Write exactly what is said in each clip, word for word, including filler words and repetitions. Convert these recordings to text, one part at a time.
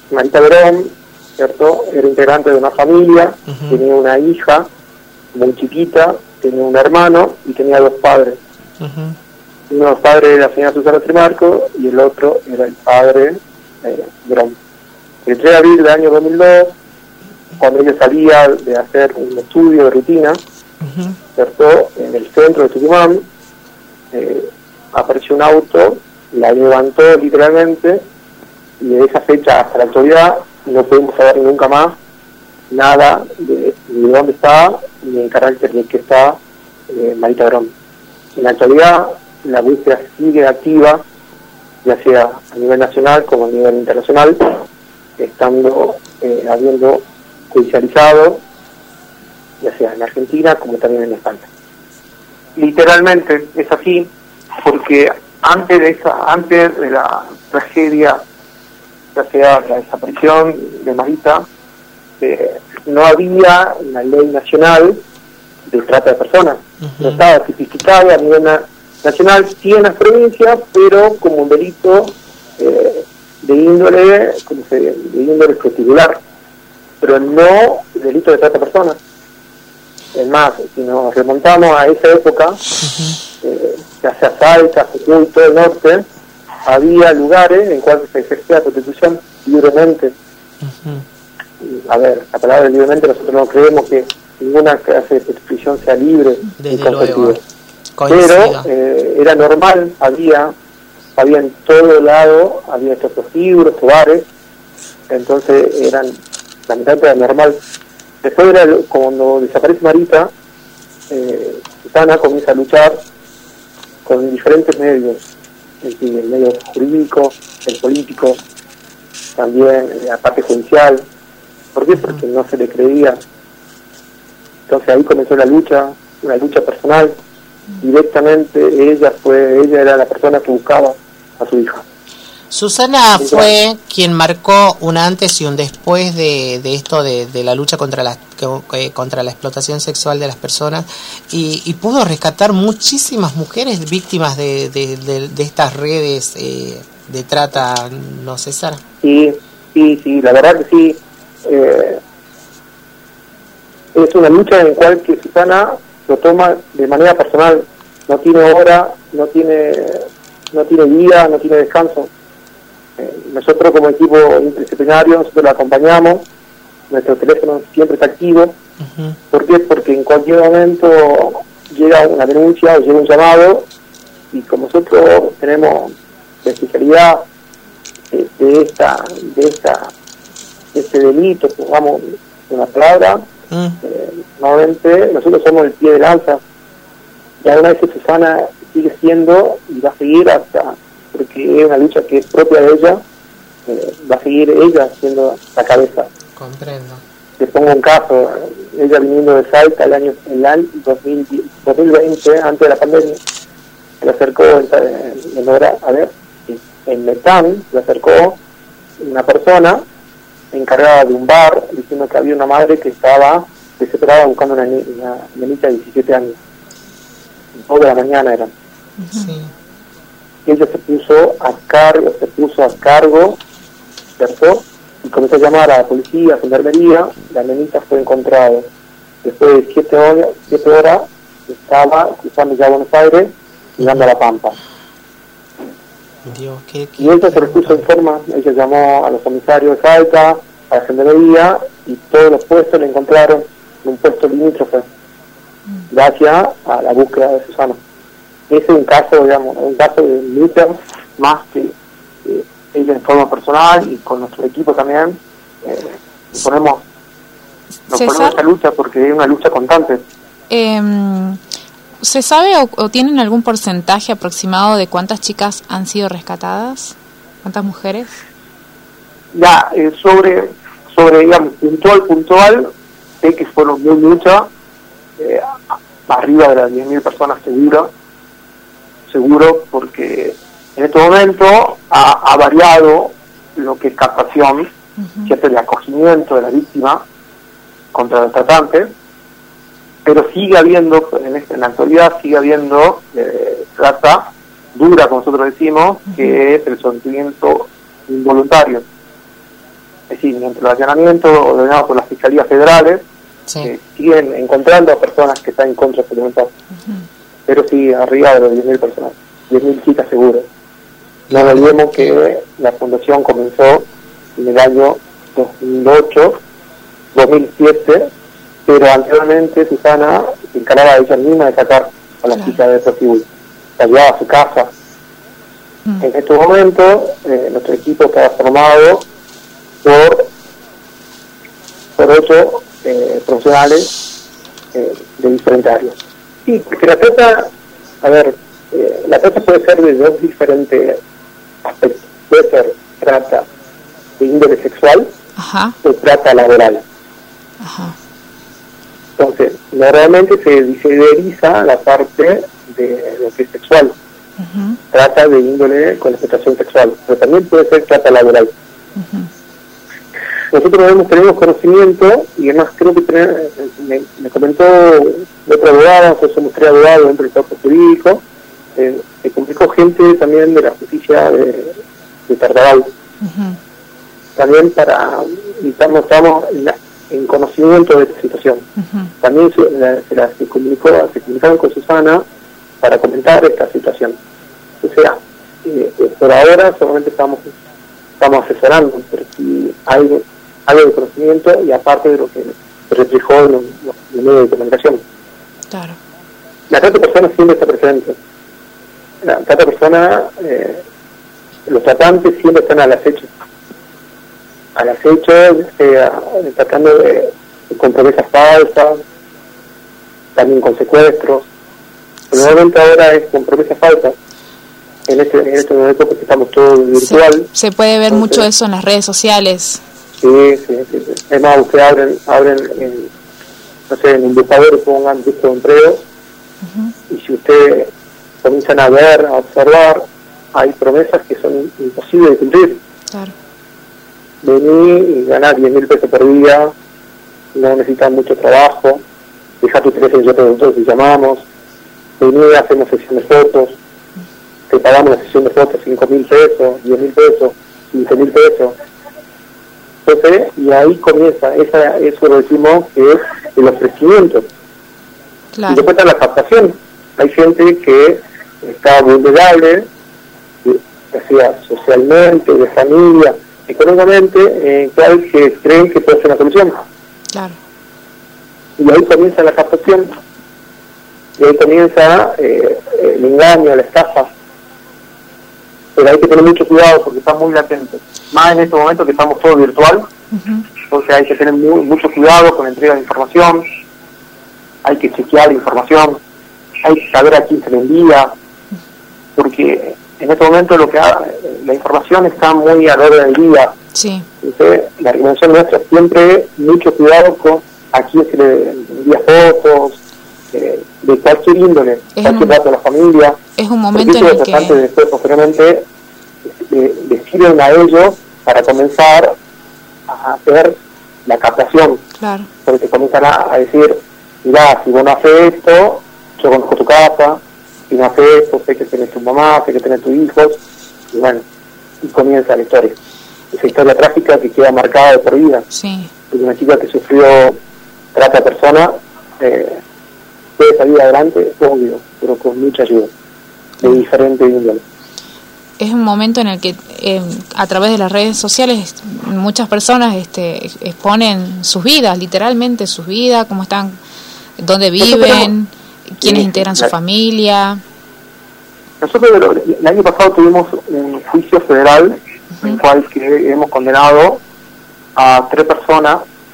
Marita Verón, ¿cierto? Era integrante de una familia, uh-huh. tenía una hija muy chiquita, tenía un hermano y tenía dos padres. Uh-huh. Uno de los padres era la señora Susana Trimarco y el otro era el padre eh, Verón. El tres de abril del año dos mil dos, cuando ella salía de hacer un estudio de rutina, uh-huh. ¿cierto? En el centro de Tucumán, eh, apareció un auto, la levantó literalmente, y de esa fecha hasta la actualidad no pudimos saber nunca más nada de, de dónde estaba ni el carácter de que está eh, Marita Verón. En la actualidad la búsqueda sigue activa, ya sea a nivel nacional como a nivel internacional, estando eh, habiendo judicializado, ya sea en Argentina como también en España. Literalmente es así, porque antes de esa, antes de la tragedia, ya sea la desaparición de Marita, eh, no había una ley nacional de trata de personas. Uh-huh. No estaba tipificada a nivel na- nacional, sí en las provincias, pero como un delito eh, de índole, como se, de índole particular, pero no delito de trata de personas. Es más, si nos remontamos a esa época, uh-huh. eh, ya sea Salta, Jujuy, todo el norte, había lugares en cuales se ejercía la prostitución libremente. Uh-huh. A ver, la palabra libremente, nosotros no creemos que ninguna clase de prostitución sea libre y consentida. Pero eh, era normal, había había en todo lado, había estos prostíbulos, bares, entonces eran, la mitad era normal. Después era cuando desaparece Marita, eh, Susana comienza a luchar con diferentes medios, es decir, el medio jurídico, el político, también la parte judicial. ¿Por qué? Porque no se le creía. Entonces ahí comenzó la lucha, una lucha personal. Directamente ella fue, ella era la persona que buscaba a su hija. Susana Entonces, fue quien marcó un antes y un después de, de esto de, de la lucha contra la eh, contra la explotación sexual de las personas y, y pudo rescatar muchísimas mujeres víctimas de, de, de, de estas redes eh, de trata, ¿no, César? Sí, sí, sí, la verdad que sí. Eh, es una lucha en la cual que Susana lo toma de manera personal, no tiene hora, no tiene no tiene día, no tiene descanso. Eh, nosotros como equipo interdisciplinario, nosotros la acompañamos, nuestro teléfono siempre está activo. Uh-huh. ¿Por qué? Porque en cualquier momento llega una denuncia o llega un llamado y como nosotros tenemos la especialidad de, de esta de esta de este delito, pongamos una palabra, uh-huh. eh, nuevamente nosotros somos el pie de lanza. Y alguna vez Susana sigue siendo y va a seguir hasta, porque es una lucha que es propia de ella, eh, va a seguir ella siendo la cabeza. Comprendo. Te pongo un caso, ella viniendo de Salta el año, el año dos mil veinte, antes de la pandemia, se le acercó en, en, en hora, a ver, en Metán, se le acercó una persona encargada de un bar diciendo que había una madre que estaba desesperada buscando una, una nenita de diecisiete años. Dos de la mañana eran. Sí. Ella se puso a cargo, se puso a cargo, ¿cierto? Y comenzó a llamar a la policía, a la gendarmería, la nenita fue encontrada. Después de siete horas, siete horas estaba cruzando ya Buenos Aires, llegando a La Pampa. Dios, ¿qué, qué, y ella se le puso en forma, ella llamó a los comisarios de Salta, a la gendarmería, y todos los puestos le encontraron en un puesto limítrofe, gracias a la búsqueda de Susana. Ese es un caso, digamos, un caso de lucha más que eh, ella en forma personal y con nuestro equipo también. Eh, ponemos, nos ponemos esta lucha porque es una lucha constante. Eh, ¿Se sabe o, o tienen algún porcentaje aproximado de cuántas chicas han sido rescatadas? ¿Cuántas mujeres? Ya, eh, sobre, sobre, digamos, puntual, puntual, sé que fueron muy muchas, eh, arriba de las diez mil personas seguro, seguro, porque en este momento ha, ha variado lo que es captación, uh-huh. ¿cierto? El acogimiento de la víctima contra los tratantes, pero sigue habiendo, en, este, en la actualidad sigue habiendo eh, trata dura, como nosotros decimos, uh-huh. que es el sometimiento involuntario. es decir, mediante los allanamientos ordenados por las fiscalías federales, sí. eh, siguen encontrando a personas que están en contra experimental. Uh-huh. Pero sí, arriba de los diez mil personas, diez mil chicas seguro. No olvidemos que la fundación comenzó en el año dos mil ocho, dos mil siete, pero anteriormente Susana se encargaba ella misma de sacar a las claro. chicas de prostíbulo, la llevaba a su casa. Mm. En estos momentos, eh, nuestro equipo está formado por, por ocho eh, profesionales eh, de diferentes áreas. Sí, porque la trata, a ver, eh, la trata puede ser de dos diferentes aspectos. Puede ser trata de índole sexual Ajá. o trata laboral. Ajá. Entonces, normalmente se diferencia la parte de lo que es sexual. Uh-huh. Trata de índole con explotación sexual, pero también puede ser trata laboral. Uh-huh. Nosotros hemos tenido conocimiento, y además creo que tener, me, me comentó otro abogado, nosotros somos tres abogados dentro del cuerpo jurídico, eh, se comunicó gente también de la justicia de, de Tartagal. Uh-huh. También para, y estamos, estamos en, la, en conocimiento de esta situación. Uh-huh. También se, la, se, la, se, comunicó, se comunicaron con Susana para comentar esta situación. O sea, eh, por ahora solamente estamos estamos asesorando, pero si hay algo de conocimiento y aparte de lo que se reflejó en los, los medios de comunicación. Claro. La trata de personas siempre está presente. La trata de personas, eh, los tratantes siempre están al acecho. Al acecho, eh, tratando de, de con promesas falsas, también con secuestros. Pero normalmente ahora es con promesas falsas. En este, en este momento porque estamos todos virtual. Se, se puede ver Entonces, mucho eso en las redes sociales. Sí, sí, sí. sí. Es más, ustedes abren, abren en, no sé, en un buscador y pongan busco de empleo. Uh-huh. Y si ustedes comienzan a ver, a observar, hay promesas que son imposibles de cumplir. Claro. Venir y ganar diez mil pesos por día, no necesitan mucho trabajo, dejar tu teléfono y nosotros y llamamos, venir, hacemos sesión de fotos, te pagamos la sesión de fotos cinco mil pesos, diez mil pesos, quince mil pesos. Entonces, y ahí comienza, esa, eso lo decimos que es el ofrecimiento. Claro. Y después está la captación. Hay gente que está vulnerable, ya sea socialmente, de familia, económicamente, eh, que, que creen que puede ser una solución. Claro. Y ahí comienza la captación. Y ahí comienza eh, el engaño, la estafa. Pero hay que tener mucho cuidado porque están muy latentes. Más en este momento que estamos todo virtual, uh-huh. Entonces hay que tener muy, mucho cuidado con la entrega de información, hay que chequear la información, hay que saber a quién se le envía, porque en este momento lo que ha, la información está muy a la hora del día. Sí. Entonces, la recomendación nuestra siempre mucho cuidado con a quién se le envía fotos, eh, de cualquier índole, es cualquier dato de la familia. Es un momento en el que... después, posteriormente, les sirven a ellos para comenzar a hacer la captación. Claro. Porque te comienzan a, a decir, mirá, si vos no haces esto, yo conozco tu casa, si no haces esto, sé que tenés tu mamá, sé que tenés tus hijos, y bueno, y comienza la historia. Esa historia trágica que queda marcada de por vida. Sí. Porque una chica que sufrió trata de personas, eh, puede salir adelante, obvio, pero con mucha ayuda, de diferentes índoles. Es un momento en el que eh, a través de las redes sociales muchas personas este, exponen sus vidas, literalmente sus vidas, cómo están, dónde viven, quiénes sí, integran la, su familia. Nosotros el, el año pasado tuvimos un juicio federal uh-huh. en el cual que hemos condenado a tres personas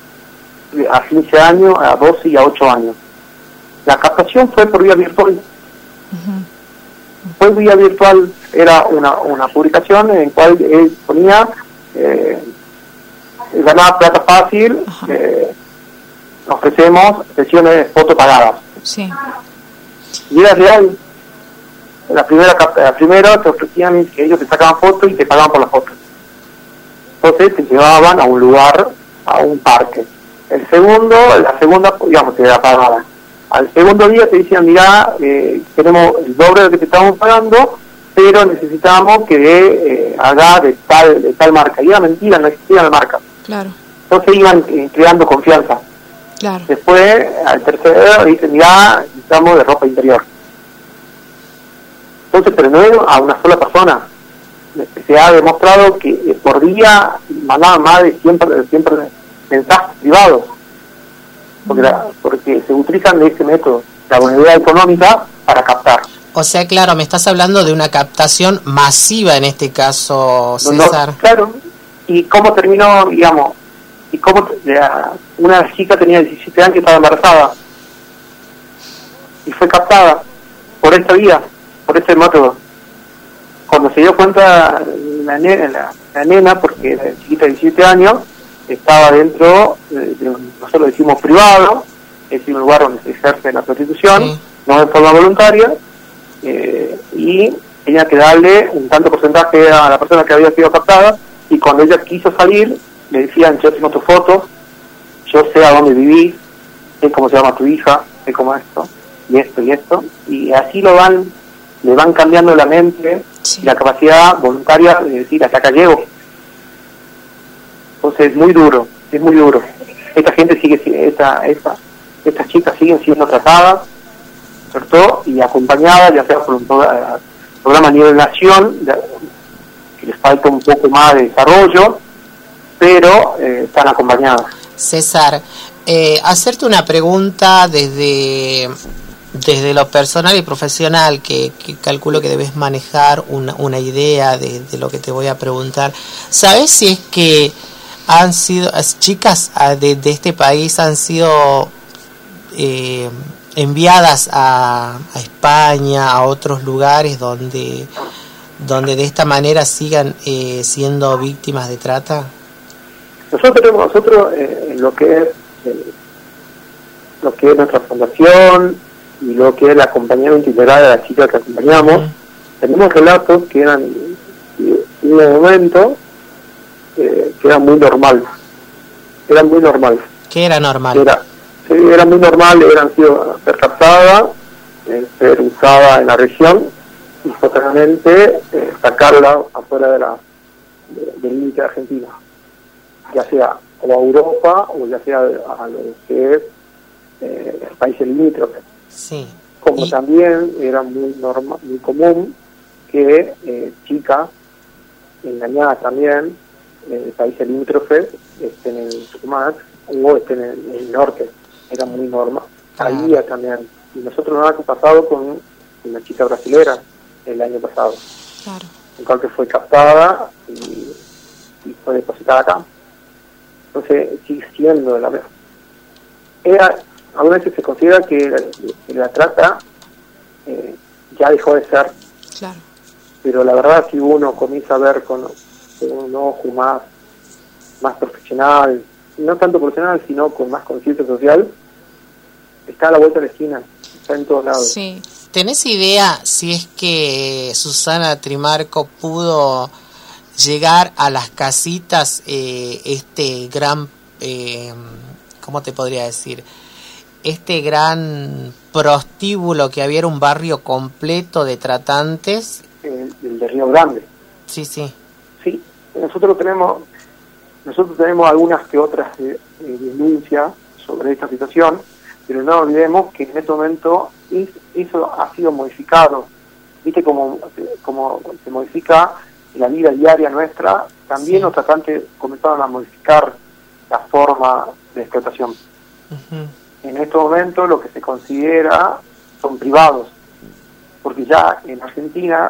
a quince años, a doce y a ocho años. La captación fue por vía virtual. Uh-huh. Fue vía virtual, era una, una publicación en la cual él ponía eh, ganar plata fácil, eh, ofrecemos sesiones de fotos pagadas. Sí. Y era real. La primera, la primera te ofrecían que ellos te sacaban fotos y te pagaban por las fotos. Entonces te llevaban a un lugar, a un parque. El segundo, la segunda, digamos, te la pagaban. Al segundo día te decían, mirá, eh, tenemos el doble de lo que te estamos pagando, pero necesitamos que eh, haga de tal de tal marca. Y era mentira, no existía la marca. Claro. Entonces iban eh, creando confianza. Claro. Después, al tercero, dicen, ya necesitamos de ropa interior. Entonces, pero no a una sola persona. Se ha demostrado que eh, por día mandaban más de cien, cien mensajes privados. Porque, la, porque se utilizan de este método, la vulnerabilidad económica, para captar. O sea, claro, me estás hablando de una captación masiva en este caso, César. No, claro. ¿Y cómo terminó, digamos? ¿Y cómo la, una chica tenía diecisiete años y estaba embarazada? Y fue captada por esta vía, por este método. Cuando se dio cuenta la nena, la, la nena porque la chiquita de diecisiete años, estaba dentro de, de un, nosotros decimos privado, es decir, un lugar donde se ejerce la prostitución, sí. No de forma voluntaria, eh, y tenía que darle un tanto porcentaje a la persona que había sido captada, y cuando ella quiso salir, le decían, yo tengo tus fotos, yo sé a dónde vivís, sé cómo se llama tu hija, sé cómo esto, y esto, y esto, y así lo van, le van cambiando la mente, sí. La capacidad voluntaria de decir, hasta acá llego. Entonces es muy duro, es muy duro. Esta gente sigue, esta, esta, estas chicas siguen siendo tratadas, ¿cierto? Y acompañadas, ya sea por un programa, programa a nivel nación, que les falta un poco más de desarrollo, pero eh, están acompañadas. César, eh, hacerte una pregunta desde, desde lo personal y profesional, que, que calculo que debes manejar una, una idea de, de lo que te voy a preguntar. ¿Sabes si es que han sido, chicas de, de este país han sido eh, enviadas a, a España, a otros lugares donde, donde de esta manera sigan eh, siendo víctimas de trata? Nosotros tenemos nosotros eh, lo que es eh, lo que es nuestra fundación y lo que es el acompañamiento integral de las chicas que acompañamos, uh-huh. Tenemos relatos que eran en un momento eh, que era muy normal, era muy normal. ¿Qué era normal? Era, sí, era muy normal, eran sido ser captada, eh, ser usada en la región y posteriormente eh, sacarla afuera de la de, del límite de Argentina, ya sea o a Europa o ya sea a lo que es eh, países limítrofes. Sí. Como y... también era muy normal, muy común que eh, chicas engañadas también en países limítrofes estén en Tucumán o estén en, en el norte. Era muy normal. Claro. Había también. Y nosotros nos ha pasado con una chica brasilera el año pasado. Claro. En cual que fue captada y, y fue depositada acá. Entonces sigue siendo la verdad. Era, a veces se considera que la, que la trata eh, ya dejó de ser. Claro. Pero la verdad, si uno comienza a ver con, con un ojo más, más profesional, no tanto profesional, sino con más conciencia social, está a la vuelta de la esquina, está en todos lados. Sí. ¿Tenés idea si es que Susana Trimarco pudo llegar a las casitas, eh, este gran, eh, ¿cómo te podría decir? Este gran prostíbulo que había, era un barrio completo de tratantes. El, el de Río Grande. Sí, sí. Sí, nosotros tenemos, nosotros tenemos algunas que otras eh, eh, denuncias sobre esta situación, pero no olvidemos que en este momento es, eso ha sido modificado. Viste como, como se modifica la vida diaria nuestra, también sí. Los tratantes comenzaron a modificar la forma de explotación. Uh-huh. En este momento lo que se considera son privados, porque ya en Argentina,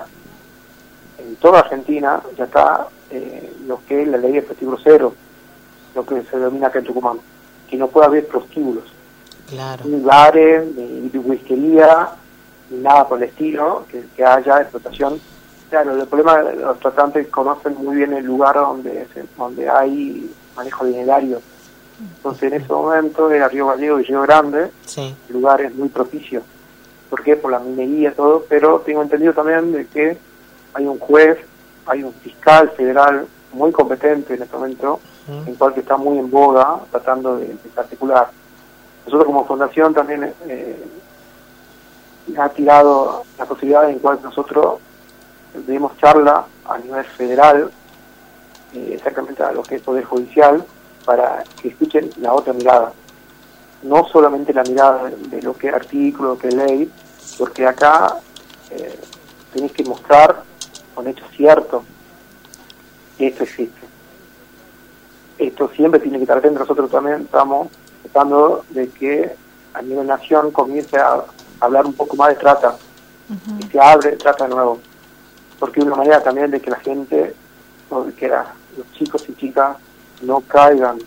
en toda Argentina, ya está eh, lo que es la ley de prostíbulo cero, lo que se denomina acá en Tucumán, que no puede haber prostíbulos. Claro. Ni bares, ni whiskería, ni nada por el estilo, que, que haya explotación. Claro, el problema es que los tratantes conocen muy bien el lugar donde donde hay manejo dinerario. Entonces, en ese momento, era Río Gallego y Río Grande, sí. El lugar es muy propicio. ¿Por qué? Por la minería y todo, pero tengo entendido también de que hay un juez, hay un fiscal federal muy competente en este momento, uh-huh. En cual que está muy en boga, tratando de, de articular. Nosotros como fundación también eh, ha tirado la posibilidad en cual nosotros demos charla a nivel federal, eh, exactamente a lo que es Poder Judicial, para que escuchen la otra mirada, no solamente la mirada de, de lo que es artículo, lo que es ley, porque acá eh, tenés que mostrar con hechos ciertos que esto existe. Esto siempre tiene que estar atento. Nosotros también estamos tratando de que a nivel nación comience a hablar un poco más de trata, uh-huh. y se abre trata de nuevo, porque es una manera también de que la gente, o que la, los chicos y chicas no caigan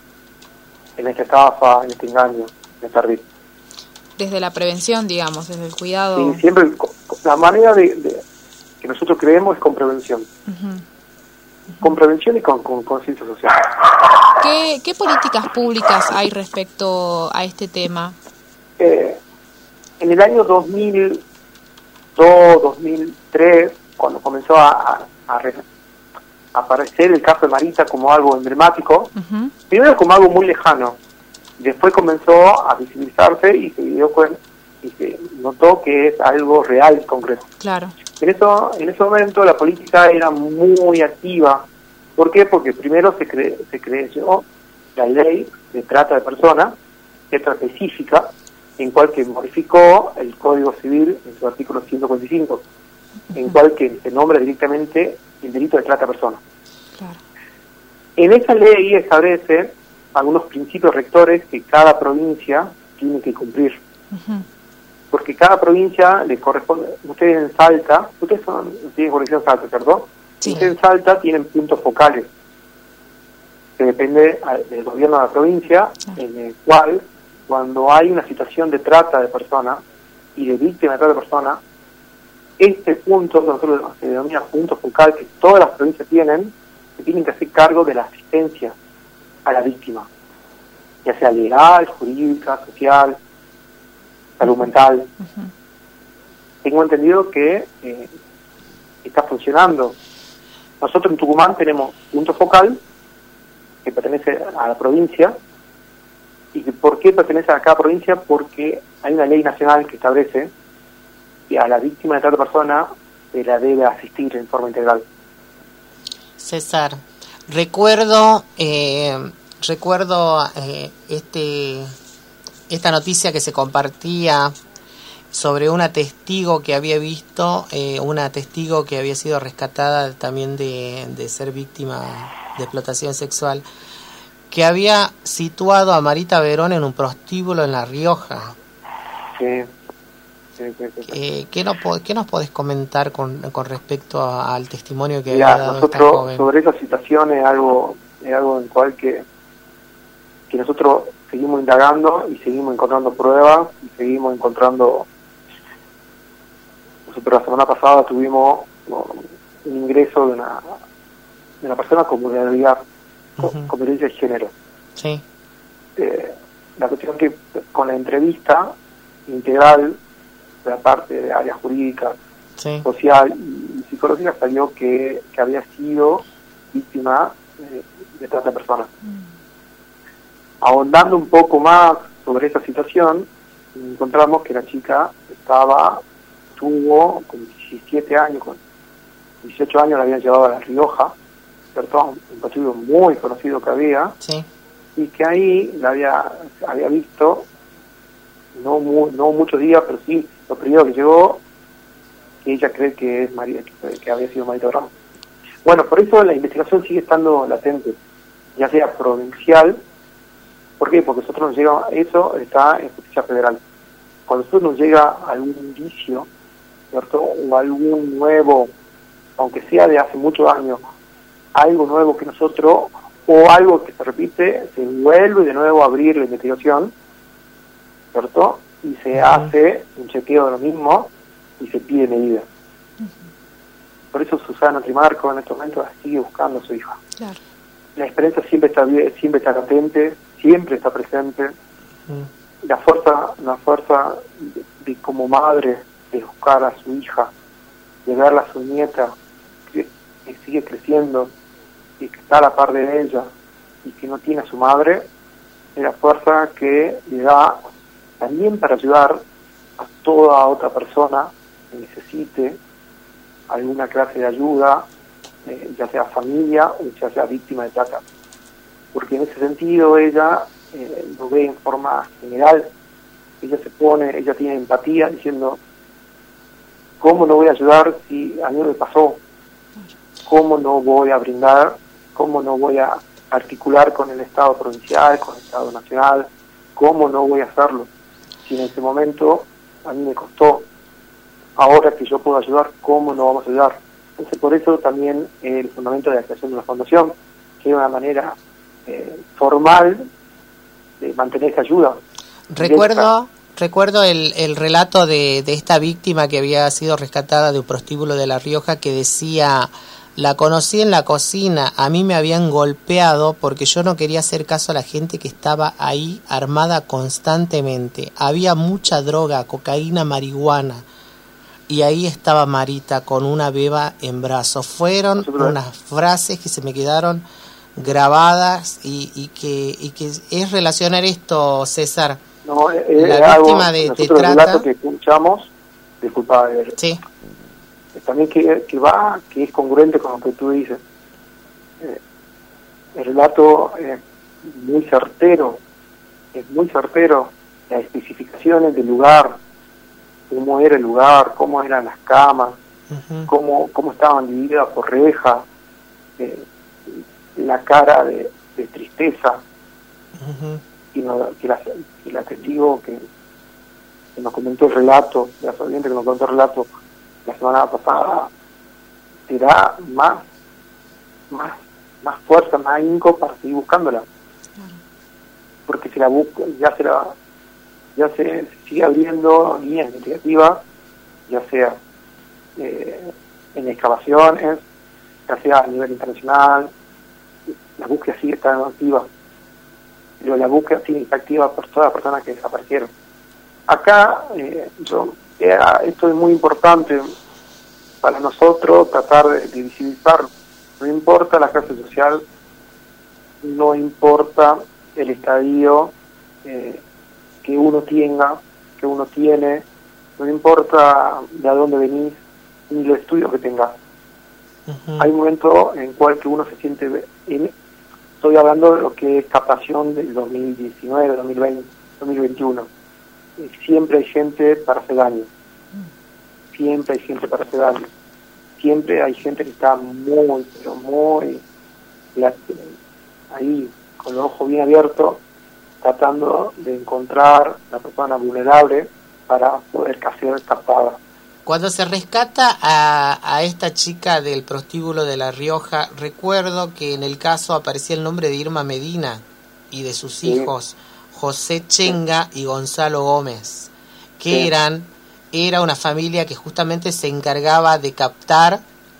en esta estafa, en este engaño, en esta red. Desde la prevención, digamos, desde el cuidado. Sí, siempre la manera de, de que nosotros creemos es con prevención. Uh-huh. Uh-huh. Con prevención y con conciencia social. ¿Qué, ¿Qué políticas públicas hay respecto a este tema? Eh, en el año dos mil dos, dos mil tres, cuando comenzó a, a, a, re, a aparecer el caso de Marita como algo emblemático, uh-huh. primero como algo muy lejano, después comenzó a visibilizarse y se dio cuenta y se notó que es algo real y concreto. Claro. En eso, en ese momento la política era muy activa. ¿Por qué? Porque primero se cre, se creó la ley de trata de personas, letra específica, en cual que modificó el Código Civil en su artículo ciento cuarenta y cinco, uh-huh. en cual que se nombra directamente el delito de trata de personas. Claro. En esa ley establece algunos principios rectores que cada provincia tiene que cumplir. Uh-huh. Porque cada provincia le corresponde. Ustedes en Salta, ustedes son, tienen jurisdicción en Salta, ¿cierto? Sí. Ustedes en Salta tienen puntos focales, que depende del gobierno de la provincia, sí. en el cual, cuando hay una situación de trata de personas y de víctima de trata de personas, este punto, nosotros se denomina punto focal, que todas las provincias tienen, que tienen que hacer cargo de la asistencia a la víctima, ya sea legal, jurídica, social, salud mental. Uh-huh. Tengo entendido que eh, está funcionando. Nosotros en Tucumán tenemos punto focal que pertenece a la provincia. ¿Y por qué pertenece a cada provincia? Porque hay una ley nacional que establece que a la víctima de trata de persona se la debe asistir en forma integral. César, recuerdo eh, recuerdo eh, este esta noticia que se compartía sobre una testigo que había visto, eh, una testigo que había sido rescatada también de, de ser víctima de explotación sexual, que había situado a Marita Verón en un prostíbulo en La Rioja. Sí. Sí, sí, sí. Eh, ¿qué, no, ¿Qué nos podés comentar con, con respecto a, al testimonio que Mirá, había dado nosotros, esta joven? Sobre esa situación es algo, es algo en cual que, que nosotros seguimos indagando y seguimos encontrando pruebas y seguimos encontrando. Nosotros la semana pasada tuvimos no, un ingreso de una de una persona con vulnerabilidad, uh-huh. con, con violencia de género. Sí. Eh, la cuestión que con la entrevista integral de la parte de área jurídica, sí. social y psicológica salió que, que había sido víctima de, de trata de personas. Mm. Ahondando un poco más sobre esa situación, encontramos que la chica estaba, tuvo con diecisiete años, con dieciocho años la habían llevado a La Rioja, ¿cierto? Un partido muy conocido que había, sí. y que ahí la había, había visto, no, mu, no muchos días, pero sí, lo primero que llegó, que ella cree que es María, que, que había sido Marita Verón. Bueno, por eso la investigación sigue estando latente, ya sea provincial. ¿Por qué? Porque nosotros nos llega, eso está en justicia federal. Cuando nosotros nos llega algún indicio, ¿cierto? O algún nuevo, aunque sea de hace muchos años, algo nuevo que nosotros, o algo que se repite, se vuelve de nuevo a abrir la investigación, ¿cierto? Y se uh-huh. hace un chequeo de lo mismo y se pide medida. Uh-huh. Por eso Susana Trimarco en estos momentos sigue buscando a su hija. Claro. La experiencia siempre está siempre está latente, siempre está presente. Uh-huh. La fuerza, la fuerza de, de como madre de buscar a su hija, de verla a su nieta que, que sigue creciendo y que está a la par de ella y que no tiene a su madre, es la fuerza que le da también para ayudar a toda otra persona que necesite alguna clase de ayuda, eh, ya sea familia o ya sea víctima de trata. porque en ese sentido ella eh, lo ve en forma general, ella se pone, ella tiene empatía diciendo, ¿cómo no voy a ayudar si a mí me pasó? ¿Cómo no voy a brindar? ¿Cómo no voy a articular con el Estado provincial, con el Estado nacional? ¿Cómo no voy a hacerlo? Si en ese momento a mí me costó, ahora que yo puedo ayudar, ¿cómo no vamos a ayudar? Entonces, por eso también eh, el fundamento de la creación de una fundación, que es una manera eh, formal de mantener esa ayuda. Recuerdo... Recuerdo el, el relato de, de esta víctima que había sido rescatada de un prostíbulo de La Rioja, que decía, la conocí en la cocina, a mí me habían golpeado porque yo no quería hacer caso a la gente que estaba ahí armada constantemente. Había mucha droga, cocaína, marihuana, y ahí estaba Marita con una beba en brazos. Fueron Nosotros... unas frases que se me quedaron grabadas y, y, que, y que es relacionar esto, César. No, eh, la víctima de, de trata. El relato que escuchamos, disculpa, eh, sí. también que, que va, que es congruente con lo que tú dices. Eh, el relato es muy certero, es muy certero, las especificaciones del lugar, cómo era el lugar, cómo eran las camas, uh-huh. cómo, cómo estaban divididas por rejas, eh, la cara de, de tristeza. Uh-huh. Y, no, que, la, que la testigo que, que nos comentó el relato, la sobreviviente que nos contó el relato la semana pasada, te da más, más, más fuerza, más ahínco para seguir buscándola. Claro. Porque si la busca, ya se la, ya se, se sigue abriendo líneas investigativas, ya sea eh, en excavaciones, ya sea a nivel internacional, la búsqueda sigue estando activa. Pero la búsqueda sigue activa por todas las personas que desaparecieron. Acá, eh, yo, eh, esto es muy importante para nosotros, tratar de, de visibilizarlo. No importa la clase social, no importa el estadio eh, que uno tenga, que uno tiene, no importa de a dónde venís, ni los estudios que tengas. Uh-huh. Hay momentos en cual que uno se siente... En, Estoy hablando de lo que es captación del dos mil diecinueve, dos mil veinte, dos mil veintiuno. Siempre hay gente para hacer daño. Siempre hay gente para hacer daño. Siempre hay gente que está muy, pero muy ahí, con los ojos bien abiertos, tratando de encontrar la persona vulnerable para poder ser captada. Cuando se rescata a, a esta chica del prostíbulo de La Rioja, recuerdo que en el caso aparecía el nombre de Irma Medina y de sus sí. hijos, José Chenga y Gonzalo Gómez, que sí. eran era una familia que justamente se encargaba de captar,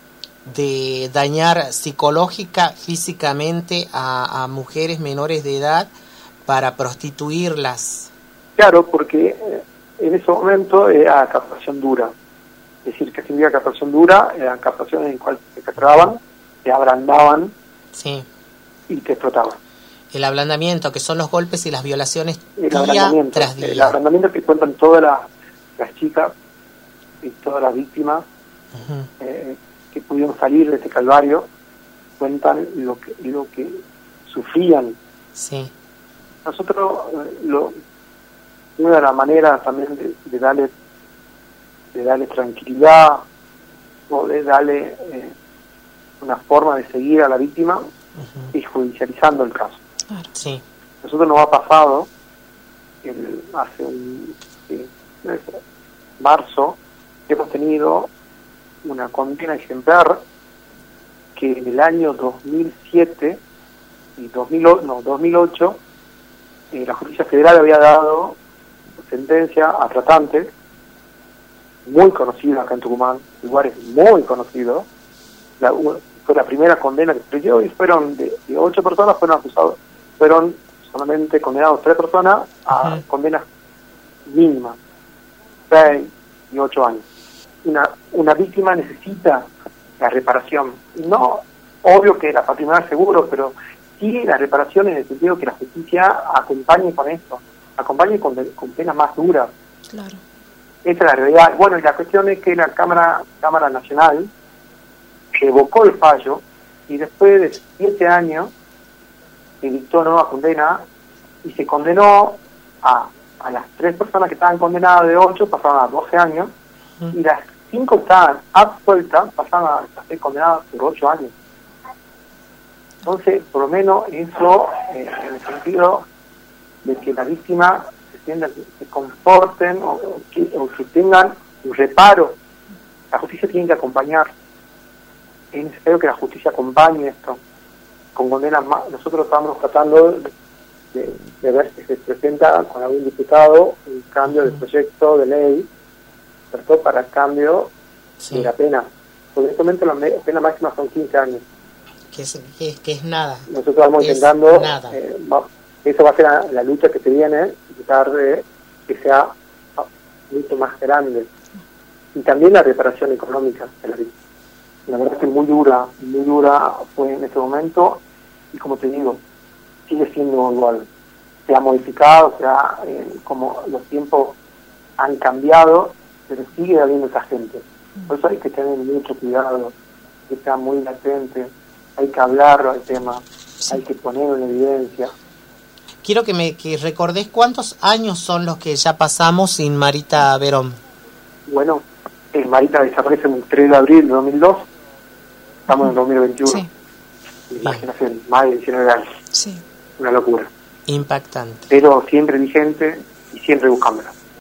de dañar psicológica, físicamente a, a mujeres menores de edad para prostituirlas. Claro, porque en ese momento era captación dura. Es decir, que significa captación dura, eran captaciones en cuales te capturaban, te abrandaban sí. y te explotaban. El ablandamiento, que son los golpes y las violaciones el día tras día. El ablandamiento que cuentan todas las, las chicas y todas las víctimas uh-huh. eh, que pudieron salir de este calvario, cuentan lo que, lo que sufrían. Sí. Nosotros, eh, lo, una de las maneras también de, de darle de darle tranquilidad o de darle eh, una forma de seguir a la víctima uh-huh. es judicializando el caso. Claro, sí. Nosotros nos ha pasado el, hace un eh, marzo hemos tenido una condena ejemplar que en el año dos mil siete y dos mil ocho, no, dos mil ocho eh, la Justicia Federal había dado sentencia a tratantes muy conocido acá en Tucumán, lugares muy conocidos. La, fue la primera condena que se dio y fueron de, de ocho personas fueron acusados, fueron solamente condenados tres personas a uh-huh. condenas mínimas, seis y ocho años. Una, una víctima necesita la reparación, no obvio que la patrimonial seguro, pero sí la reparación en el sentido que la justicia acompañe con esto, acompañe con, con penas más duras. Claro. Esa es la realidad. Bueno, y la cuestión es que la Cámara Cámara Nacional revocó el fallo y después de siete años se dictó nueva condena y se condenó a, a las tres personas que estaban condenadas de ocho, pasaron a doce años, uh-huh. y las cinco que estaban absueltas pasaron a, a ser condenadas por ocho años. Entonces, por lo menos eso, eh, en el sentido de que la víctima se sienta, que se comporten o, o, que, o que tengan un reparo. La justicia tiene que acompañar. Es necesario que la justicia acompañe esto. Con condenas más. Nosotros estamos tratando de, de, de ver si se presenta con algún diputado un cambio de proyecto de ley, ¿cierto? Para el cambio sí. de la pena. Porque actualmente la pena máxima son quince años. Que es, que es, que es nada. Nosotros vamos es intentando, eh, va, eso va a ser la, la lucha que se viene, tratar de que sea mucho más grande. Y también la reparación económica de la víctima. La verdad es que muy dura, muy dura fue en ese momento, y como te digo, sigue siendo igual. Se ha modificado, se ha, eh, como los tiempos han cambiado, pero sigue habiendo esa gente. Por eso hay que tener mucho cuidado, que sea muy latente. Hay que hablar del tema, sí. hay que ponerlo en evidencia. Quiero que me que recordés cuántos años son los que ya pasamos sin Marita Verón. Bueno, eh, Marita desaparece el tres de abril de dos mil dos, estamos en el dos mil veintiuno. Sí. Imagínate, más de diecinueve años. Sí. Una locura. Impactante. Pero siempre vigente y siempre buscándola.